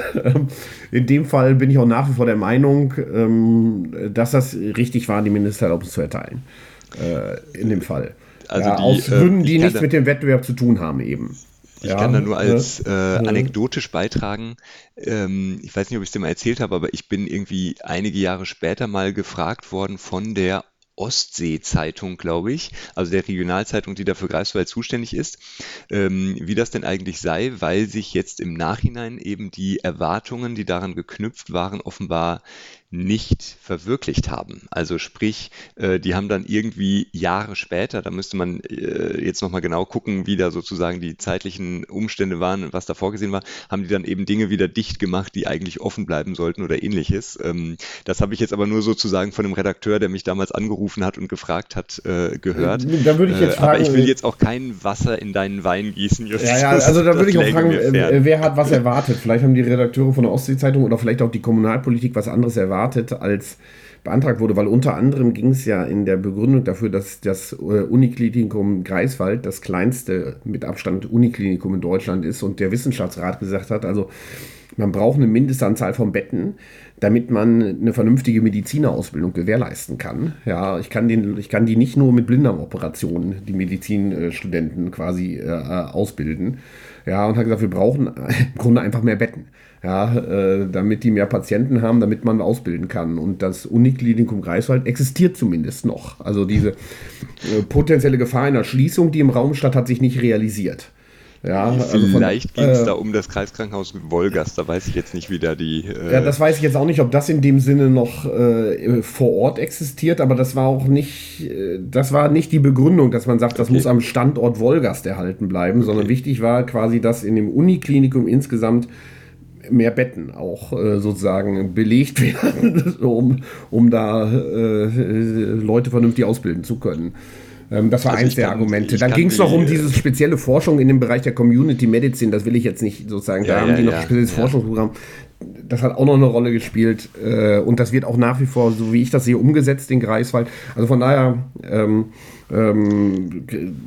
Speaker 3: in dem Fall bin ich auch nach wie vor der Meinung, ähm, dass das richtig war, die Ministererlaubnis zu erteilen. Äh, in dem Fall.
Speaker 2: also
Speaker 3: Ja,
Speaker 2: die,
Speaker 3: aus
Speaker 2: äh,
Speaker 3: Gründen,
Speaker 2: ich
Speaker 3: die
Speaker 2: kann
Speaker 3: nichts
Speaker 2: da,
Speaker 3: mit dem Wettbewerb zu tun haben, eben.
Speaker 2: ich
Speaker 3: Ja,
Speaker 2: kann da nur
Speaker 3: äh,
Speaker 2: als äh,
Speaker 3: äh,
Speaker 2: anekdotisch beitragen, ähm, ich weiß nicht, ob ich es dir mal erzählt habe, aber ich bin irgendwie einige Jahre später mal gefragt worden von der Ostsee-Zeitung, glaube ich, also der Regionalzeitung, die da für Greifswald zuständig ist, ähm, wie das denn eigentlich sei, weil sich jetzt im Nachhinein eben die Erwartungen, die daran geknüpft waren, offenbar nicht verwirklicht haben. Also sprich, äh, die haben dann irgendwie Jahre später, da müsste man äh, jetzt nochmal genau gucken, wie da sozusagen die zeitlichen Umstände waren und was da vorgesehen war, haben die dann eben Dinge wieder dicht gemacht, die eigentlich offen bleiben sollten oder ähnliches. Ähm, das habe ich jetzt aber nur sozusagen von dem Redakteur, der mich damals angerufen hat und gefragt hat, äh, gehört.
Speaker 3: Da würde ich
Speaker 2: Äh,
Speaker 3: jetzt
Speaker 2: aber ich will
Speaker 3: fragen,
Speaker 2: jetzt auch kein Wasser in deinen Wein gießen,
Speaker 3: ja, ja,
Speaker 2: Justus.
Speaker 3: also da würde
Speaker 2: Das
Speaker 3: ich auch
Speaker 2: läge
Speaker 3: fragen,
Speaker 2: mir
Speaker 3: äh,
Speaker 2: fern.
Speaker 3: wer hat was erwartet? Vielleicht haben die Redakteure von der Ostsee-Zeitung oder vielleicht auch die Kommunalpolitik was anderes erwartet, als beantragt wurde, weil unter anderem ging es ja in der Begründung dafür, dass das äh, Uniklinikum Greifswald das kleinste mit Abstand Uniklinikum in Deutschland ist und der Wissenschaftsrat gesagt hat, also man braucht eine Mindestanzahl von Betten, damit man eine vernünftige Medizinerausbildung gewährleisten kann. Ja, ich kann, den, ich kann die nicht nur mit Blinddarmoperationen, die Medizinstudenten quasi äh, ausbilden. Ja, und hat gesagt, wir brauchen im Grunde einfach mehr Betten. Ja, äh, damit die mehr Patienten haben, damit man ausbilden kann. Und das Uniklinikum Greifswald existiert zumindest noch. Also diese äh, potenzielle Gefahr einer Schließung, die im Raum stand, hat sich nicht realisiert. Ja, also von,
Speaker 2: Vielleicht ging es
Speaker 3: äh,
Speaker 2: da um das Kreiskrankenhaus Wolgast, da weiß ich jetzt nicht, wie da die...
Speaker 3: ja,
Speaker 2: Äh,
Speaker 3: das weiß ich jetzt auch nicht, ob das in dem Sinne noch äh, vor Ort existiert, aber das war auch nicht, äh, das war nicht die Begründung, dass man sagt, das
Speaker 2: okay,
Speaker 3: muss am Standort Wolgast erhalten bleiben, sondern
Speaker 2: okay,
Speaker 3: wichtig war quasi, dass in dem Uniklinikum insgesamt mehr Betten auch äh, sozusagen belegt werden, um, um da äh, Leute vernünftig ausbilden zu können. Ähm, das war
Speaker 2: Also
Speaker 3: eins
Speaker 2: ich
Speaker 3: der
Speaker 2: kann-
Speaker 3: Argumente.
Speaker 2: ich
Speaker 3: Dann
Speaker 2: kann
Speaker 3: ging es noch
Speaker 2: die,
Speaker 3: um
Speaker 2: äh,
Speaker 3: diese spezielle Forschung in dem Bereich der Community Medicine. Das will ich jetzt nicht sozusagen,
Speaker 2: Ja,
Speaker 3: da haben
Speaker 2: ja,
Speaker 3: die noch
Speaker 2: ja,
Speaker 3: ein spezielles
Speaker 2: ja.
Speaker 3: Forschungsprogramm. Das hat auch noch eine Rolle gespielt. Äh, und das wird auch nach wie vor, so wie ich das sehe, umgesetzt in Greifswald. Also von daher, ähm, ähm,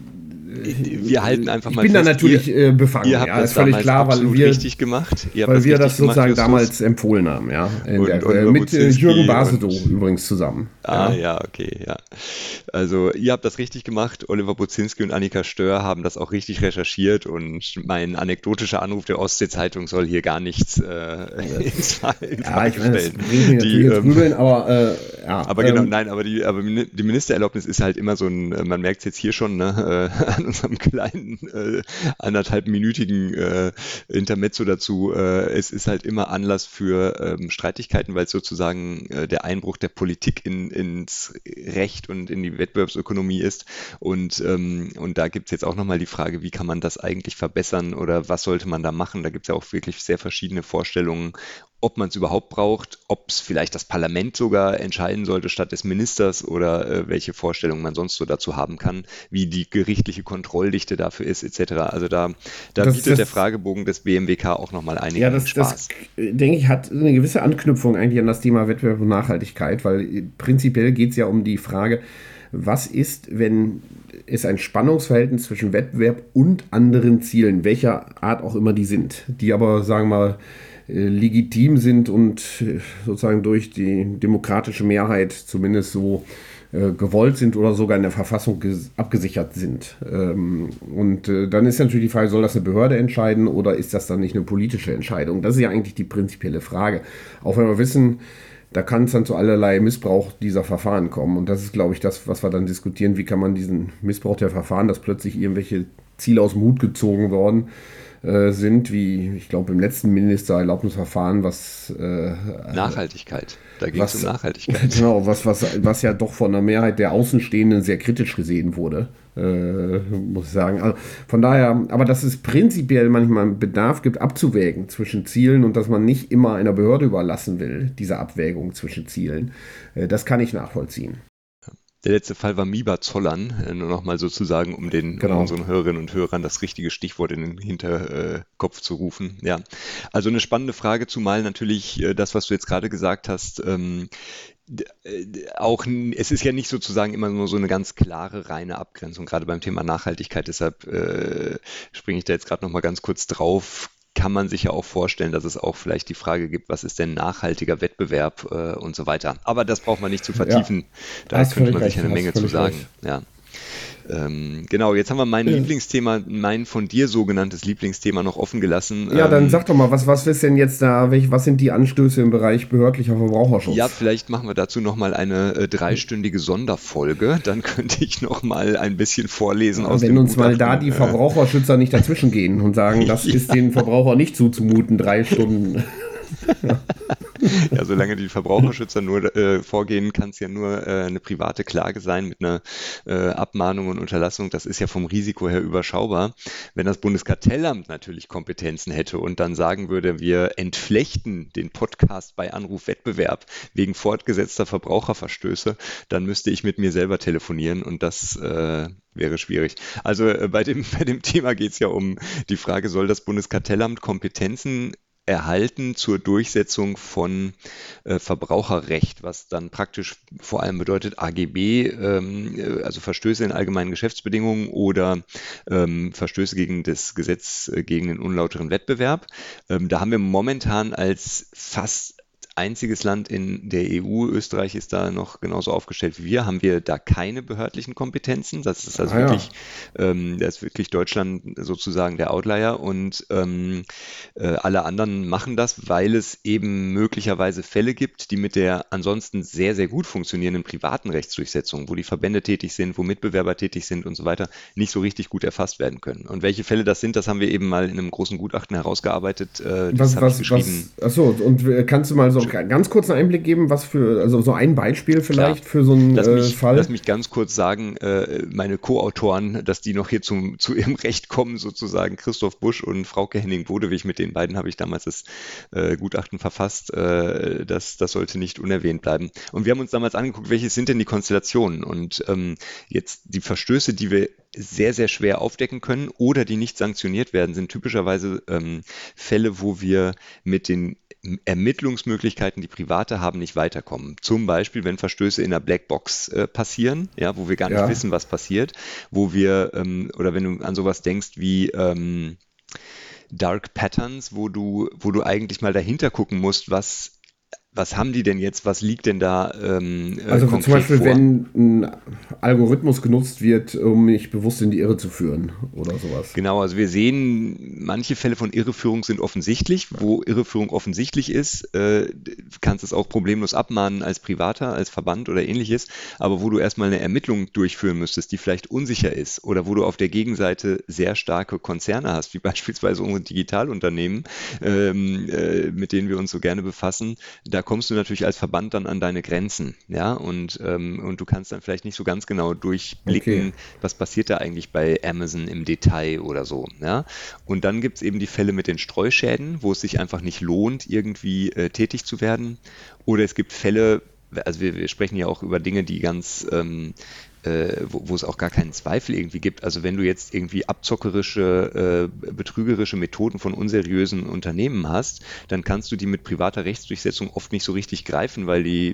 Speaker 2: Wir halten einfach
Speaker 3: ich
Speaker 2: mal
Speaker 3: bin da
Speaker 2: fest,
Speaker 3: natürlich
Speaker 2: ihr,
Speaker 3: äh, befangen.
Speaker 2: ihr habt
Speaker 3: Ja,
Speaker 2: das
Speaker 3: ist völlig
Speaker 2: damals
Speaker 3: klar, weil
Speaker 2: absolut
Speaker 3: wir,
Speaker 2: richtig gemacht. Ihr habt
Speaker 3: weil
Speaker 2: das
Speaker 3: wir
Speaker 2: richtig
Speaker 3: das sozusagen
Speaker 2: gemacht, Justus.
Speaker 3: damals empfohlen haben. Ja, in
Speaker 2: Und
Speaker 3: der,
Speaker 2: Oliver
Speaker 3: äh, mit äh,
Speaker 2: Budzinski
Speaker 3: Jürgen Basedow
Speaker 2: und-
Speaker 3: übrigens zusammen.
Speaker 2: Ah,
Speaker 3: Ja.
Speaker 2: ja, okay, ja. Also ihr habt das richtig gemacht. Oliver Budzinski und Annika Stör haben das auch richtig recherchiert und mein anekdotischer Anruf der Ostsee-Zeitung soll hier gar nichts äh, ins Fall in
Speaker 3: Ja,
Speaker 2: Frage
Speaker 3: ich meine, das
Speaker 2: stellen.
Speaker 3: bringt mich natürlich
Speaker 2: Die,
Speaker 3: jetzt
Speaker 2: ähm,
Speaker 3: grübeln, aber äh, ja.
Speaker 2: Aber genau,
Speaker 3: ähm,
Speaker 2: nein, aber die, aber Mini- die Ministererlaubnis ist halt immer so ein, äh, man merkt es jetzt hier schon, ne, äh, an unserem kleinen äh, anderthalbminütigen äh, Intermezzo dazu. Äh, es ist halt immer Anlass für ähm, Streitigkeiten, weil es sozusagen äh, der Einbruch der Politik in, ins Recht und in die Wettbewerbsökonomie ist. Und, ähm, und da gibt es jetzt auch nochmal die Frage, wie kann man das eigentlich verbessern oder was sollte man da machen? Da gibt es ja auch wirklich sehr verschiedene Vorstellungen, ob man es überhaupt braucht, ob es vielleicht das Parlament sogar entscheiden sollte statt des Ministers oder äh, welche Vorstellungen man sonst so dazu haben kann, wie die gerichtliche Kontrolldichte dafür ist, et cetera. Also da, da
Speaker 3: Das-
Speaker 2: bietet
Speaker 3: das-
Speaker 2: der Fragebogen des B M W K auch nochmal einigen
Speaker 3: Ja, das,
Speaker 2: Spaß.
Speaker 3: das äh, denke ich, hat eine gewisse Anknüpfung eigentlich an das Thema Wettbewerb und Nachhaltigkeit, weil äh, prinzipiell geht es ja um die Frage, was ist, wenn es ein Spannungsverhältnis zwischen Wettbewerb und anderen Zielen, welcher Art auch immer die sind, die aber, sagen wir mal, äh, legitim sind und äh, sozusagen durch die demokratische Mehrheit zumindest so äh, gewollt sind oder sogar in der Verfassung ges- abgesichert sind. Ähm, und äh, dann ist natürlich die Frage, soll das eine Behörde entscheiden oder ist das dann nicht eine politische Entscheidung? Das ist ja eigentlich die prinzipielle Frage. Auch wenn wir wissen, da kann es dann zu allerlei Missbrauch dieser Verfahren kommen. Und das ist, glaube ich, das, was wir dann diskutieren. Wie kann man diesen Missbrauch der Verfahren, dass plötzlich irgendwelche Ziele aus dem Hut gezogen worden äh, sind, wie ich glaube im letzten Ministererlaubnisverfahren, was äh,
Speaker 2: Nachhaltigkeit. Da ging es
Speaker 3: was,
Speaker 2: um Nachhaltigkeit.
Speaker 3: genau, was, was, was ja doch von der Mehrheit der Außenstehenden sehr kritisch gesehen wurde, äh, muss ich sagen. Also von daher, aber dass es prinzipiell manchmal einen Bedarf gibt, abzuwägen zwischen Zielen und dass man nicht immer einer Behörde überlassen will, diese Abwägung zwischen Zielen, äh, das kann ich nachvollziehen.
Speaker 2: Der letzte Fall war Miba Zollern, äh, nur nochmal sozusagen, um den
Speaker 3: Genau.
Speaker 2: um unseren Hörerinnen und Hörern das richtige Stichwort in den Hinterkopf zu rufen. Ja, also eine spannende Frage, zumal natürlich äh, das, was du jetzt gerade gesagt hast, ähm, d- äh, auch n- es ist ja nicht sozusagen immer nur so eine ganz klare, reine Abgrenzung, gerade beim Thema Nachhaltigkeit. Deshalb äh, springe ich da jetzt gerade nochmal ganz kurz drauf. Kann man sich ja auch vorstellen, dass es auch vielleicht die Frage gibt, was ist denn nachhaltiger Wettbewerb äh, und so weiter. Aber das braucht man nicht zu vertiefen. Da
Speaker 3: Hast
Speaker 2: könnte
Speaker 3: völlig
Speaker 2: man
Speaker 3: recht,
Speaker 2: sicher eine
Speaker 3: hast
Speaker 2: Menge zu
Speaker 3: völlig
Speaker 2: sagen.
Speaker 3: recht.
Speaker 2: Ja. Ähm, genau, jetzt haben wir mein
Speaker 3: Ja.
Speaker 2: Lieblingsthema, mein von dir sogenanntes Lieblingsthema noch offen gelassen.
Speaker 3: Ja, dann
Speaker 2: Ähm,
Speaker 3: sag doch mal, was, was ist denn jetzt da, welch, was sind die Anstöße im Bereich behördlicher Verbraucherschutz?
Speaker 2: Ja, vielleicht machen wir dazu nochmal eine äh, dreistündige Sonderfolge. Dann könnte ich nochmal ein bisschen vorlesen aus
Speaker 3: Wenn
Speaker 2: dem
Speaker 3: uns mal da
Speaker 2: Gutachten,
Speaker 3: die
Speaker 2: äh,
Speaker 3: Verbraucherschützer nicht dazwischen gehen und sagen, das ist den Verbraucher nicht zuzumuten, drei Stunden.
Speaker 2: Ja, solange die Verbraucherschützer nur äh, vorgehen, kann es ja nur äh, eine private Klage sein mit einer äh, Abmahnung und Unterlassung. Das ist ja vom Risiko her überschaubar. Wenn das Bundeskartellamt natürlich Kompetenzen hätte und dann sagen würde, wir entflechten den Podcast bei Anruf Wettbewerb wegen fortgesetzter Verbraucherverstöße, dann müsste ich mit mir selber telefonieren und das äh, wäre schwierig. Also äh, bei dem, bei dem Thema geht es ja um die Frage, soll das Bundeskartellamt Kompetenzen erhalten zur Durchsetzung von äh, Verbraucherrecht, was dann praktisch vor allem bedeutet A G B, ähm, äh, also Verstöße in allgemeinen Geschäftsbedingungen oder ähm, Verstöße gegen das Gesetz äh, gegen den unlauteren Wettbewerb. Ähm, da haben wir momentan als fast einziges Land in der E U, Österreich ist da noch genauso aufgestellt wie wir, haben wir da keine behördlichen Kompetenzen. Das ist also
Speaker 3: Ah, ja.
Speaker 2: wirklich, ähm, da ist wirklich Deutschland sozusagen der Outlier und ähm, äh, alle anderen machen das, weil es eben möglicherweise Fälle gibt, die mit der ansonsten sehr, sehr gut funktionierenden privaten Rechtsdurchsetzung, wo die Verbände tätig sind, wo Mitbewerber tätig sind und so weiter, nicht so richtig gut erfasst werden können. Und welche Fälle das sind, das haben wir eben mal in einem großen Gutachten herausgearbeitet. Äh, das
Speaker 3: Was,
Speaker 2: habe ich
Speaker 3: was,
Speaker 2: geschrieben.
Speaker 3: was, achso, und äh, kannst du mal so ganz kurz einen Einblick geben, was für, also so ein Beispiel vielleicht
Speaker 2: Klar.
Speaker 3: für so einen
Speaker 2: Lass
Speaker 3: äh,
Speaker 2: mich,
Speaker 3: Fall?
Speaker 2: lass mich ganz kurz sagen, äh, meine Co-Autoren, dass die noch hier zum, zu ihrem Recht kommen, sozusagen Christoph Busch und Frauke Henning-Bodewig, mit den beiden habe ich damals das äh, Gutachten verfasst, äh, das, das sollte nicht unerwähnt bleiben. Und wir haben uns damals angeguckt, welche sind denn die Konstellationen und ähm, jetzt die Verstöße, die wir sehr, sehr schwer aufdecken können oder die nicht sanktioniert werden, sind typischerweise ähm, Fälle, wo wir mit den Ermittlungsmöglichkeiten, die Private haben, nicht weiterkommen. Zum Beispiel, wenn Verstöße in der Blackbox äh, passieren, ja, wo wir gar nicht
Speaker 3: Ja.
Speaker 2: wissen, was passiert, wo wir, ähm, oder wenn du an sowas denkst wie ähm, Dark Patterns, wo du, wo du eigentlich mal dahinter gucken musst, was was haben die denn jetzt, was liegt denn da ähm, äh,
Speaker 3: Also
Speaker 2: konkret
Speaker 3: zum Beispiel,
Speaker 2: vor?
Speaker 3: wenn ein Algorithmus genutzt wird, um mich bewusst in die Irre zu führen oder sowas.
Speaker 2: Genau, also wir sehen, manche Fälle von Irreführung sind offensichtlich. Wo Irreführung offensichtlich ist, äh, kannst du es auch problemlos abmahnen als Privater, als Verband oder ähnliches. Aber wo du erstmal eine Ermittlung durchführen müsstest, die vielleicht unsicher ist oder wo du auf der Gegenseite sehr starke Konzerne hast, wie beispielsweise unsere Digitalunternehmen, ähm, äh, mit denen wir uns so gerne befassen, da kommst du natürlich als Verband dann an deine Grenzen, ja, und, ähm, und du kannst dann vielleicht nicht so ganz genau durchblicken,
Speaker 3: Okay.
Speaker 2: was passiert da eigentlich bei Amazon im Detail oder so, ja. Und dann gibt es eben die Fälle mit den Streuschäden, wo es sich einfach nicht lohnt, irgendwie äh, tätig zu werden. Oder es gibt Fälle, also wir, wir sprechen ja auch über Dinge, die ganz ähm, äh, wo, wo es auch gar keinen Zweifel irgendwie gibt. Also wenn du jetzt irgendwie abzockerische, äh, betrügerische Methoden von unseriösen Unternehmen hast, dann kannst du die mit privater Rechtsdurchsetzung oft nicht so richtig greifen, weil die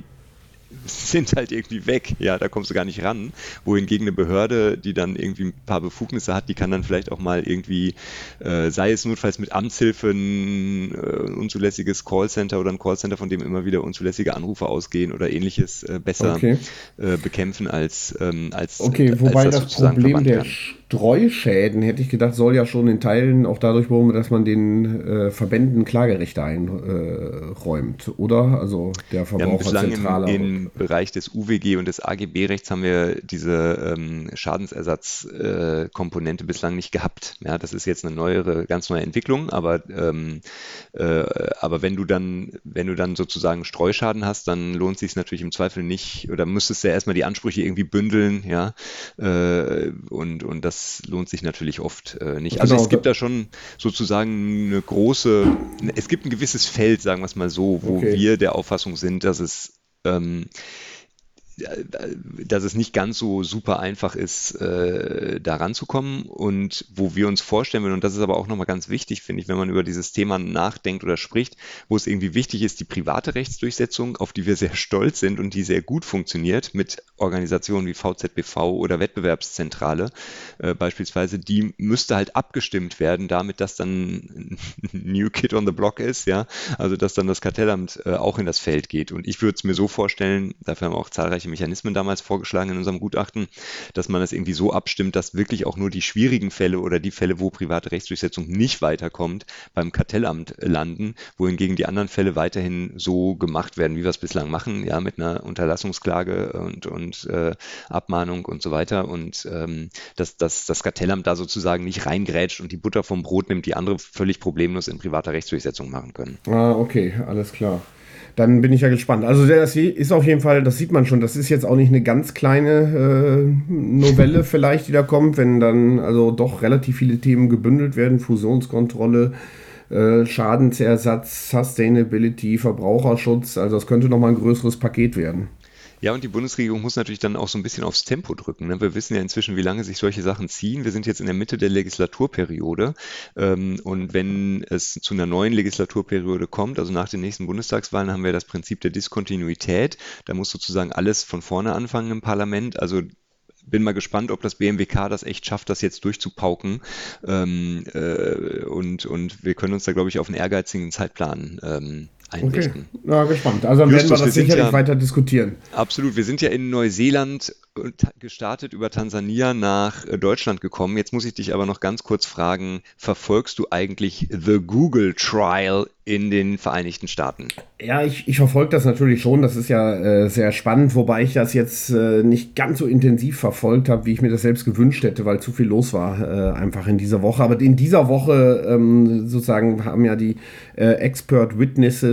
Speaker 2: sind halt irgendwie weg. Ja, da kommst du gar nicht ran. Wohingegen eine Behörde, die dann irgendwie ein paar Befugnisse hat, die kann dann vielleicht auch mal irgendwie, äh, sei es notfalls mit Amtshilfe, ein äh, unzulässiges Callcenter oder ein Callcenter, von dem immer wieder unzulässige Anrufe ausgehen oder ähnliches, äh, besser
Speaker 3: Okay.
Speaker 2: äh, bekämpfen, als, ähm, als,
Speaker 3: Okay,
Speaker 2: als
Speaker 3: wobei
Speaker 2: das
Speaker 3: das
Speaker 2: sozusagen
Speaker 3: Problem
Speaker 2: verwandt
Speaker 3: der
Speaker 2: kann.
Speaker 3: Streuschäden, hätte ich gedacht, soll ja schon in Teilen auch dadurch behoben, dass man den äh, Verbänden Klagerechte einräumt, oder? Also der
Speaker 2: Wir haben bislang im,
Speaker 3: Verbraucherzentrale.
Speaker 2: im Bereich des U W G und des A G B-Rechts haben wir diese ähm, Schadensersatzkomponente äh, Komponente bislang nicht gehabt. Ja, das ist jetzt eine neuere, ganz neue Entwicklung, aber, ähm, äh, aber wenn du dann, wenn du dann sozusagen Streuschaden hast, dann lohnt es sich natürlich im Zweifel nicht, oder müsstest du ja erstmal die Ansprüche irgendwie bündeln, ja, äh, und, und das lohnt sich natürlich oft äh, nicht. Also
Speaker 3: Genau,
Speaker 2: es gibt
Speaker 3: da,
Speaker 2: da schon sozusagen eine große, es gibt ein gewisses Feld, sagen wir es mal so, wo
Speaker 3: okay.
Speaker 2: wir der Auffassung sind, dass es ähm, dass es nicht ganz so super einfach ist, äh, da ranzukommen und wo wir uns vorstellen würden, und das ist aber auch nochmal ganz wichtig, finde ich, wenn man über dieses Thema nachdenkt oder spricht, wo es irgendwie wichtig ist, die private Rechtsdurchsetzung, auf die wir sehr stolz sind und die sehr gut funktioniert mit Organisationen wie V Z B V oder Wettbewerbszentrale äh, beispielsweise, die müsste halt abgestimmt werden damit, dass dann New Kid on the Block ist, ja, also dass dann das Kartellamt äh, auch in das Feld geht. Und ich würde es mir so vorstellen, dafür haben wir auch zahlreiche Mechanismen damals vorgeschlagen in unserem Gutachten, dass man das irgendwie so abstimmt, dass wirklich auch nur die schwierigen Fälle oder die Fälle, wo private Rechtsdurchsetzung nicht weiterkommt, beim Kartellamt landen, wohingegen die anderen Fälle weiterhin so gemacht werden, wie wir es bislang machen, ja, mit einer Unterlassungsklage und, und äh, Abmahnung und so weiter. Und ähm, dass, dass das Kartellamt da sozusagen nicht reingrätscht und die Butter vom Brot nimmt, die andere völlig problemlos in privater Rechtsdurchsetzung machen können.
Speaker 3: Ah, okay, alles klar. Dann bin ich ja gespannt. Also das ist auf jeden Fall, das sieht man schon, das ist jetzt auch nicht eine ganz kleine äh, Novelle vielleicht, die da kommt, wenn dann also doch relativ viele Themen gebündelt werden, Fusionskontrolle, äh, Schadensersatz, Sustainability, Verbraucherschutz, also das könnte nochmal ein größeres Paket werden.
Speaker 2: Ja, und die Bundesregierung muss natürlich dann auch so ein bisschen aufs Tempo drücken. Ne? Wir wissen ja inzwischen, wie lange sich solche Sachen ziehen. Wir sind jetzt in der Mitte der Legislaturperiode. Ähm, und wenn es zu einer neuen Legislaturperiode kommt, also nach den nächsten Bundestagswahlen, haben wir das Prinzip der Diskontinuität. Da muss sozusagen alles von vorne anfangen im Parlament. Also bin mal gespannt, ob das B M W K das echt schafft, das jetzt durchzupauken. Ähm, äh, und, und wir können uns da, glaube ich, auf einen ehrgeizigen Zeitplan ähm,
Speaker 3: Okay,
Speaker 2: einrichten.
Speaker 3: na gespannt. Also dann werden wir
Speaker 2: Justus, wir
Speaker 3: das
Speaker 2: sind
Speaker 3: sicherlich
Speaker 2: ja
Speaker 3: weiter diskutieren.
Speaker 2: absolut. Wir sind ja in Neuseeland äh, ta- gestartet, über Tansania nach äh, Deutschland gekommen. Jetzt muss ich dich aber noch ganz kurz fragen, verfolgst du eigentlich The Google Trial in den Vereinigten Staaten?
Speaker 3: Ja, ich, ich verfolge das natürlich schon. Das ist ja äh, sehr spannend, wobei ich das jetzt äh, nicht ganz so intensiv verfolgt habe, wie ich mir das selbst gewünscht hätte, weil zu viel los war äh, einfach in dieser Woche. Aber in dieser Woche ähm, sozusagen haben ja die äh, Expert Witnesses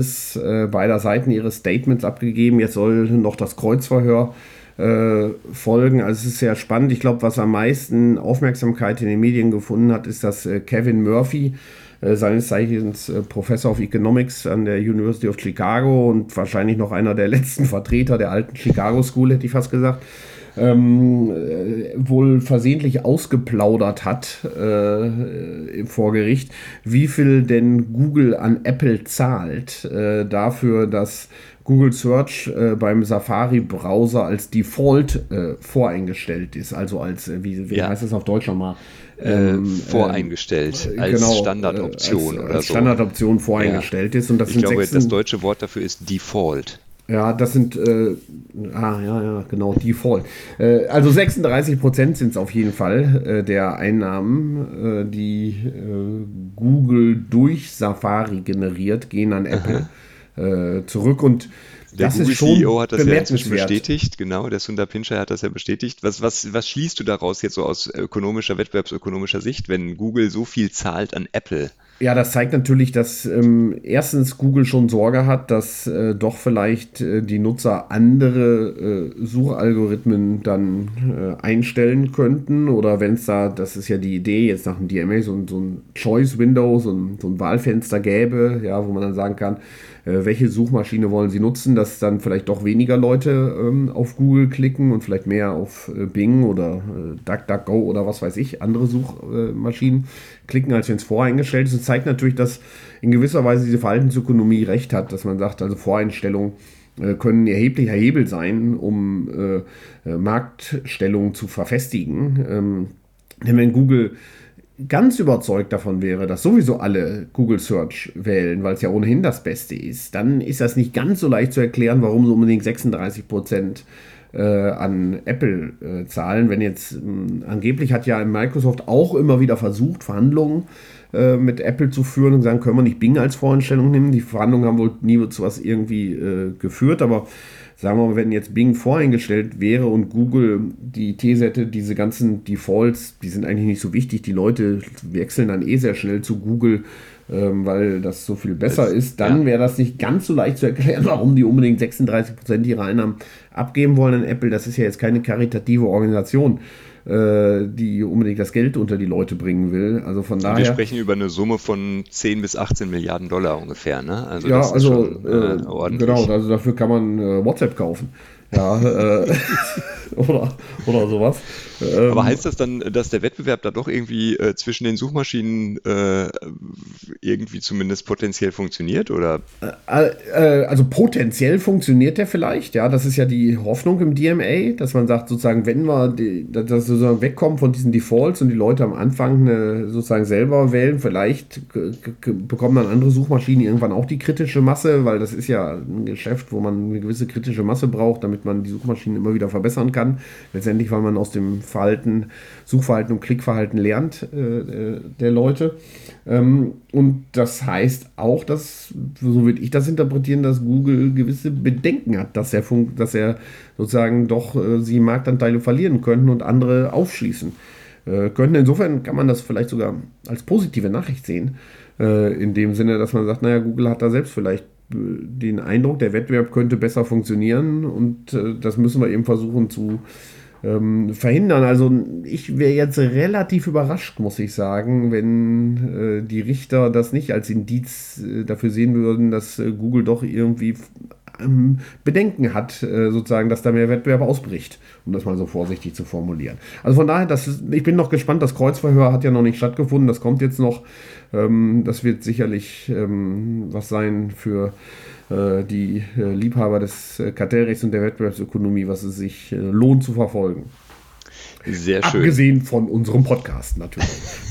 Speaker 3: Ergebnis äh, beider Seiten ihre Statements abgegeben. Jetzt soll noch das Kreuzverhör äh, folgen. Also es ist sehr spannend. Ich glaube, was am meisten Aufmerksamkeit in den Medien gefunden hat, ist, dass äh, Kevin Murphy, äh, seines Zeichens äh, Professor of Economics an der University of Chicago und wahrscheinlich noch einer der letzten Vertreter der alten Chicago School, hätte ich fast gesagt, Ähm, äh, wohl versehentlich ausgeplaudert hat äh, vor Gericht, wie viel denn Google an Apple zahlt äh, dafür, dass Google Search äh, beim Safari-Browser als Default äh, voreingestellt ist, also als, äh, wie, wie
Speaker 2: Ja.
Speaker 3: heißt das auf Deutsch nochmal?
Speaker 2: Ähm, voreingestellt,
Speaker 3: äh,
Speaker 2: als
Speaker 3: genau,
Speaker 2: Standardoption
Speaker 3: äh, als,
Speaker 2: oder
Speaker 3: als
Speaker 2: so.
Speaker 3: Standardoption voreingestellt ist. Und das
Speaker 2: Ich
Speaker 3: sind
Speaker 2: glaube,
Speaker 3: sechzehn
Speaker 2: das deutsche Wort dafür ist Default.
Speaker 3: Ja, das sind, äh, ah, ja, ja, genau, Default. Äh, also sechsunddreißig Prozent sind es auf jeden Fall äh, der Einnahmen, äh, die äh, Google durch Safari generiert, gehen an Apple äh, zurück und
Speaker 2: Der
Speaker 3: das
Speaker 2: Google
Speaker 3: ist schon
Speaker 2: C E O hat das ja inzwischen
Speaker 3: bemerkenswert.
Speaker 2: bestätigt, genau, der Sundar Pichai hat das ja bestätigt. Was, was, was schließt du daraus jetzt so aus ökonomischer, wettbewerbsökonomischer Sicht, wenn Google so viel zahlt an Apple?
Speaker 3: Ja, das zeigt natürlich, dass ähm, erstens Google schon Sorge hat, dass äh, doch vielleicht äh, die Nutzer andere äh, Suchalgorithmen dann äh, einstellen könnten oder wenn es da, das ist ja die Idee, jetzt nach dem D M A so, ein- so ein Choice-Window, so ein, so ein Wahlfenster gäbe, ja, wo man dann sagen kann, äh, welche Suchmaschine wollen Sie nutzen, dass dann vielleicht doch weniger Leute ähm, auf Google klicken und vielleicht mehr auf äh, Bing oder äh, DuckDuckGo oder was weiß ich, andere Suchmaschinen klicken, als wenn es voreingestellt ist. Und zeigt natürlich, dass in gewisser Weise diese Verhaltensökonomie recht hat, dass man sagt, also Voreinstellungen äh, können ein erheblicher Hebel sein, um äh, äh, Marktstellungen zu verfestigen. Ähm, denn wenn Google ganz überzeugt davon wäre, dass sowieso alle Google Search wählen, weil es ja ohnehin das Beste ist, dann ist das nicht ganz so leicht zu erklären, warum so unbedingt sechsunddreißig Prozent äh, an Apple äh, zahlen. Wenn jetzt mh, angeblich hat ja Microsoft auch immer wieder versucht, Verhandlungen äh, mit Apple zu führen und sagen, können wir nicht Bing als Voreinstellung nehmen. Die Verhandlungen haben wohl nie zu was irgendwie äh, geführt, aber sagen wir mal, wenn jetzt Bing voreingestellt wäre und Google die These hätte, diese ganzen Defaults, die sind eigentlich nicht so wichtig, die Leute wechseln dann eh sehr schnell zu Google, ähm, weil das so viel besser
Speaker 2: Das-
Speaker 3: ist, dann
Speaker 2: ja.
Speaker 3: wäre das nicht ganz so leicht zu erklären, warum die unbedingt sechsunddreißig Prozent ihrer Einnahmen abgeben wollen an Apple. Das ist ja jetzt keine karitative Organisation, äh, die unbedingt das Geld unter die Leute bringen will. Also von
Speaker 2: Wir
Speaker 3: daher...
Speaker 2: sprechen über eine Summe von zehn bis achtzehn Milliarden Dollar ungefähr, ne? Also
Speaker 3: Ja,
Speaker 2: das ist
Speaker 3: also
Speaker 2: schon,
Speaker 3: äh,
Speaker 2: äh, ordentlich.
Speaker 3: genau, also dafür kann man äh, WhatsApp kaufen. Ja, äh, oder, oder sowas. Ähm,
Speaker 2: Aber heißt das dann, dass der Wettbewerb da doch irgendwie äh, zwischen den Suchmaschinen äh, irgendwie zumindest potenziell funktioniert? Oder?
Speaker 3: Äh, äh, Also potenziell funktioniert der vielleicht, ja, das ist ja die Hoffnung im D M A, dass man sagt, sozusagen, wenn wir die, dass wir sozusagen wegkommen von diesen Defaults und die Leute am Anfang äh, sozusagen selber wählen, vielleicht k- k- bekommen dann andere Suchmaschinen irgendwann auch die kritische Masse, weil das ist ja ein Geschäft, wo man eine gewisse kritische Masse braucht, damit man die Suchmaschinen immer wieder verbessern kann. Letztendlich, weil man aus dem Verhalten, Suchverhalten und Klickverhalten lernt äh, äh, der Leute. Ähm, und das heißt auch, dass, so würde ich das interpretieren, dass Google gewisse Bedenken hat, dass er, fun- dass er sozusagen doch äh, sie Marktanteile verlieren könnten und andere aufschließen äh, könnten. Insofern kann man das vielleicht sogar als positive Nachricht sehen, äh, in dem Sinne, dass man sagt, naja, Google hat da selbst vielleicht äh, den Eindruck, der Wettbewerb könnte besser funktionieren und äh, das müssen wir eben versuchen zu ähm, verhindern. Also ich wäre jetzt relativ überrascht, muss ich sagen, wenn äh, die Richter das nicht als Indiz äh, dafür sehen würden, dass äh, Google doch irgendwie ähm, Bedenken hat, äh, sozusagen, dass da mehr Wettbewerb ausbricht, um das mal so vorsichtig zu formulieren. Also von daher, das ist, ich bin noch gespannt, das Kreuzverhör hat ja noch nicht stattgefunden, das kommt jetzt noch. Ähm, das wird sicherlich ähm, was sein für äh, die äh, Liebhaber des äh, Kartellrechts und der Wettbewerbsökonomie, was es sich äh, lohnt zu verfolgen.
Speaker 2: Sehr schön.
Speaker 3: Abgesehen von unserem Podcast natürlich.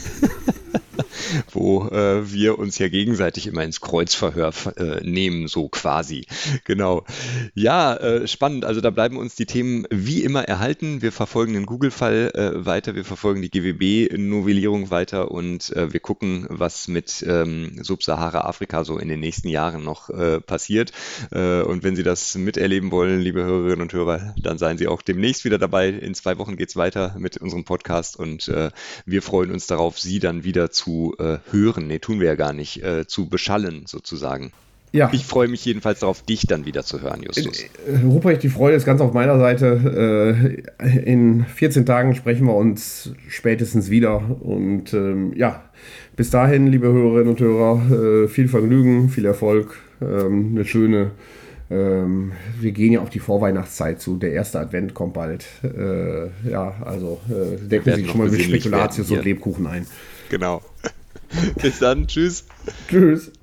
Speaker 2: Wo äh, wir uns ja gegenseitig immer ins Kreuzverhör äh, nehmen, so quasi. Genau. Ja, äh, spannend. Also da bleiben uns die Themen wie immer erhalten. Wir verfolgen den Google-Fall äh, weiter, wir verfolgen die G W B-Novellierung weiter und äh, wir gucken, was mit ähm, Subsahara-Afrika so in den nächsten Jahren noch äh, passiert. Äh, und wenn Sie das miterleben wollen, liebe Hörerinnen und Hörer, dann seien Sie auch demnächst wieder dabei. In zwei Wochen geht es weiter mit unserem Podcast und äh, wir freuen uns darauf, Sie dann wieder zu äh, hören, nee, tun wir ja gar nicht, äh, zu beschallen sozusagen.
Speaker 3: Ja.
Speaker 2: Ich freue mich jedenfalls darauf, dich dann wieder zu hören, Justus.
Speaker 3: Äh, Ruprecht, die Freude ist ganz auf meiner Seite. Äh, in vierzehn Tagen sprechen wir uns spätestens wieder. Und ähm, ja, bis dahin, liebe Hörerinnen und Hörer, äh, viel Vergnügen, viel Erfolg, ähm, eine schöne... Ähm, wir gehen ja auf die Vorweihnachtszeit zu. Der erste Advent kommt bald. Äh, ja, also äh, decken Sie schon mal mit Spekulatius und Lebkuchen ein.
Speaker 2: Genau. Bis dann. Tschüss.
Speaker 3: Tschüss.